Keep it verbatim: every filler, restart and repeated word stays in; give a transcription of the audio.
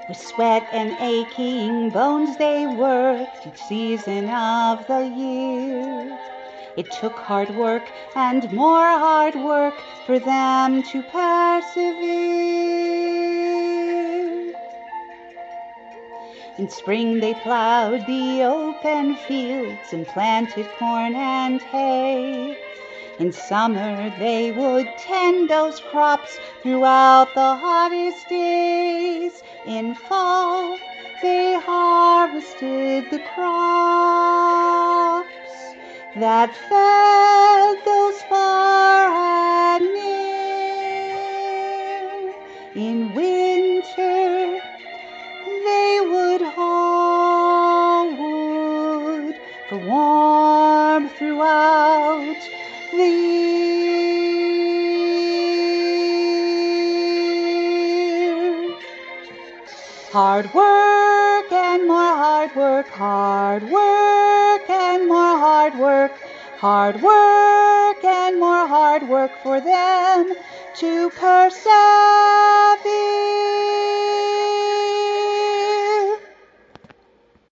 With sweat and aching bones they worked each season of the year. It took hard work and more hard work for them to persevere. In spring they plowed the open fields and planted corn and hay. In summer they would tend those crops throughout the hottest days. In fall they harvested the crops that fed those far and near. In winter they would haul wood for warmth throughout the year. Hard work and more hard work, hard work and more hard work, hard work and more hard work for them to persevere.